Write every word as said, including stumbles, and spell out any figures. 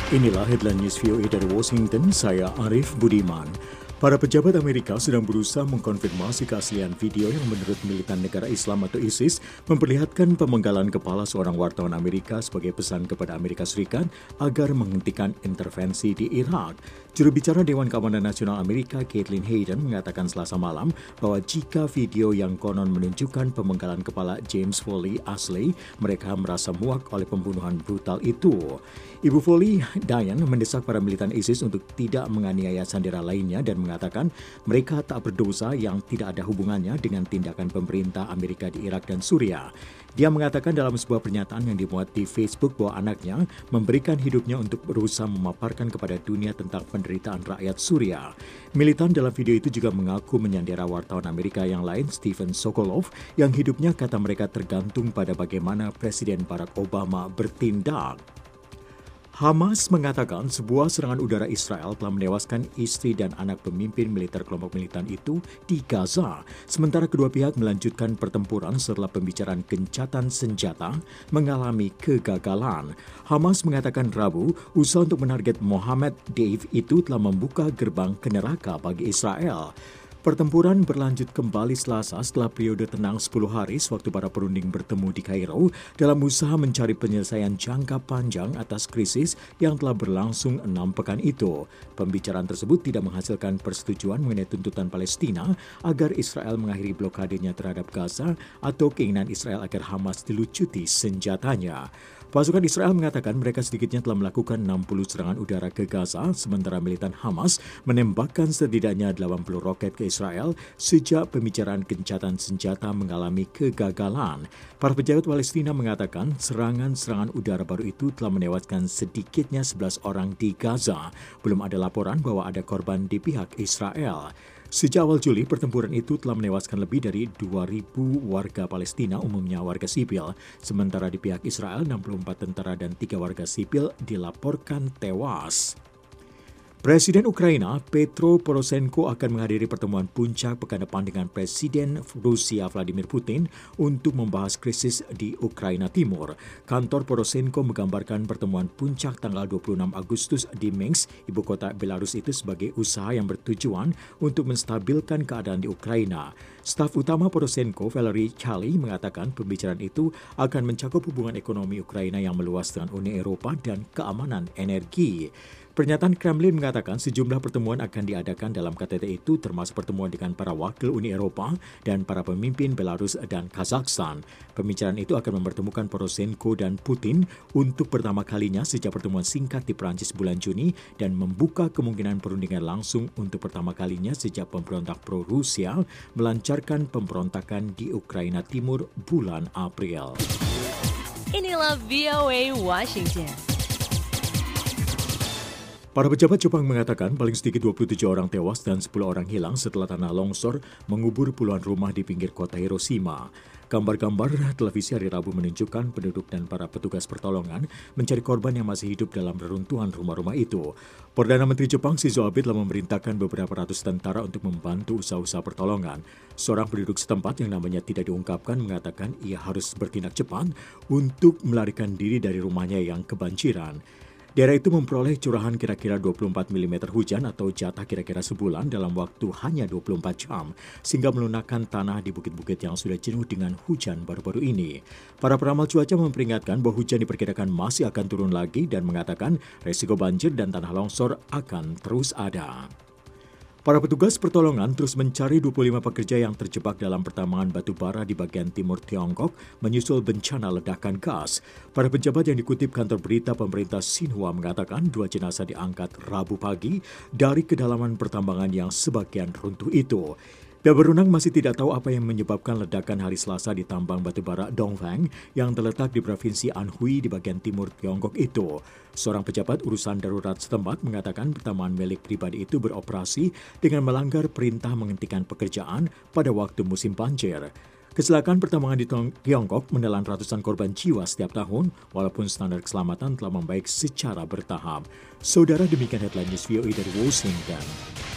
Inilah headline news V O A dari Washington, saya Arif Budiman. Para pejabat Amerika sedang berusaha mengkonfirmasi keaslian video yang menurut militan negara Islam atau ISIS memperlihatkan pemenggalan kepala seorang wartawan Amerika sebagai pesan kepada Amerika Serikat agar menghentikan intervensi di Irak. Juru bicara Dewan Keamanan Nasional Amerika, Caitlin Hayden, mengatakan Selasa malam bahwa jika video yang konon menunjukkan pemenggalan kepala James Foley asli, mereka merasa muak oleh pembunuhan brutal itu. Ibu Foley, Diane, mendesak para militan ISIS untuk tidak menganiaya sandera lainnya dan mengatakan mereka tak berdosa yang tidak ada hubungannya dengan tindakan pemerintah Amerika di Irak dan Suriah. Dia mengatakan dalam sebuah pernyataan yang dimuat di Facebook bahwa anaknya memberikan hidupnya untuk berusaha memaparkan kepada dunia tentang penderitaan rakyat Suriah. Militan dalam video itu juga mengaku menyandera wartawan Amerika yang lain, Stephen Sokolov, yang hidupnya kata mereka tergantung pada bagaimana Presiden Barack Obama bertindak. Hamas mengatakan sebuah serangan udara Israel telah menewaskan istri dan anak pemimpin militer kelompok militan itu di Gaza. Sementara kedua pihak melanjutkan pertempuran setelah pembicaraan gencatan senjata mengalami kegagalan. Hamas mengatakan Rabu, usaha untuk menarget Mohammed Deif itu telah membuka gerbang ke neraka bagi Israel. Pertempuran berlanjut kembali Selasa setelah periode tenang sepuluh hari sewaktu para perunding bertemu di Kairo dalam usaha mencari penyelesaian jangka panjang atas krisis yang telah berlangsung enam pekan itu. Pembicaraan tersebut tidak menghasilkan persetujuan mengenai tuntutan Palestina agar Israel mengakhiri blokadenya terhadap Gaza atau keinginan Israel agar Hamas dilucuti senjatanya. Pasukan Israel mengatakan mereka sedikitnya telah melakukan enam puluh serangan udara ke Gaza, sementara militan Hamas menembakkan setidaknya delapan puluh roket ke Israel sejak pembicaraan gencatan senjata mengalami kegagalan. Para pejabat Palestina mengatakan serangan-serangan udara baru itu telah menewaskan sedikitnya sebelas orang di Gaza. Belum ada laporan bahwa ada korban di pihak Israel. Sejak awal Juli, pertempuran itu telah menewaskan lebih dari dua ribu warga Palestina, umumnya warga sipil. Sementara di pihak Israel, enam puluh empat tentara dan tiga warga sipil dilaporkan tewas. Presiden Ukraina Petro Poroshenko akan menghadiri pertemuan puncak pekan depan dengan Presiden Rusia Vladimir Putin untuk membahas krisis di Ukraina Timur. Kantor Poroshenko menggambarkan pertemuan puncak tanggal dua puluh enam Agustus di Minsk, ibu kota Belarus itu sebagai usaha yang bertujuan untuk menstabilkan keadaan di Ukraina. Staf utama Poroshenko, Valery Chali, mengatakan pembicaraan itu akan mencakup hubungan ekonomi Ukraina yang meluas dengan Uni Eropa dan keamanan energi. Pernyataan Kremlin mengatakan sejumlah pertemuan akan diadakan dalam K T T itu termasuk pertemuan dengan para wakil Uni Eropa dan para pemimpin Belarus dan Kazakhstan. Pembicaraan itu akan mempertemukan Poroshenko dan Putin untuk pertama kalinya sejak pertemuan singkat di Prancis bulan Juni dan membuka kemungkinan perundingan langsung untuk pertama kalinya sejak pemberontak pro-Rusia melancarkan pemberontakan di Ukraina Timur bulan April. Inilah V O A Washington. Para pejabat Jepang mengatakan paling sedikit dua puluh tujuh orang tewas dan sepuluh orang hilang setelah tanah longsor mengubur puluhan rumah di pinggir kota Hiroshima. Gambar-gambar televisi hari Rabu menunjukkan penduduk dan para petugas pertolongan mencari korban yang masih hidup dalam reruntuhan rumah-rumah itu. Perdana Menteri Jepang Shinzo Abe telah memerintahkan beberapa ratus tentara untuk membantu usaha-usaha pertolongan. Seorang penduduk setempat yang namanya tidak diungkapkan mengatakan ia harus bertindak cepat untuk melarikan diri dari rumahnya yang kebanjiran. Daerah itu memperoleh curahan kira-kira dua puluh empat milimeter hujan atau jatah kira-kira sebulan dalam waktu hanya dua puluh empat jam, sehingga melunakkan tanah di bukit-bukit yang sudah jenuh dengan hujan baru-baru ini. Para peramal cuaca memperingatkan bahwa hujan diperkirakan masih akan turun lagi dan mengatakan resiko banjir dan tanah longsor akan terus ada. Para petugas pertolongan terus mencari dua puluh lima pekerja yang terjebak dalam pertambangan batu bara di bagian timur Tiongkok menyusul bencana ledakan gas. Para pejabat yang dikutip kantor berita pemerintah Xinhua mengatakan dua jenazah diangkat Rabu pagi dari kedalaman pertambangan yang sebagian runtuh itu. Pihak berwenang masih tidak tahu apa yang menyebabkan ledakan hari Selasa di tambang batubara Dongfang yang terletak di Provinsi Anhui di bagian timur Tiongkok itu. Seorang pejabat urusan darurat setempat mengatakan pertambangan milik pribadi itu beroperasi dengan melanggar perintah menghentikan pekerjaan pada waktu musim banjir. Kecelakaan pertambangan di Tiongkok menelan ratusan korban jiwa setiap tahun, walaupun standar keselamatan telah membaik secara bertahap. Saudara, demikian headline news V O A dari Washington.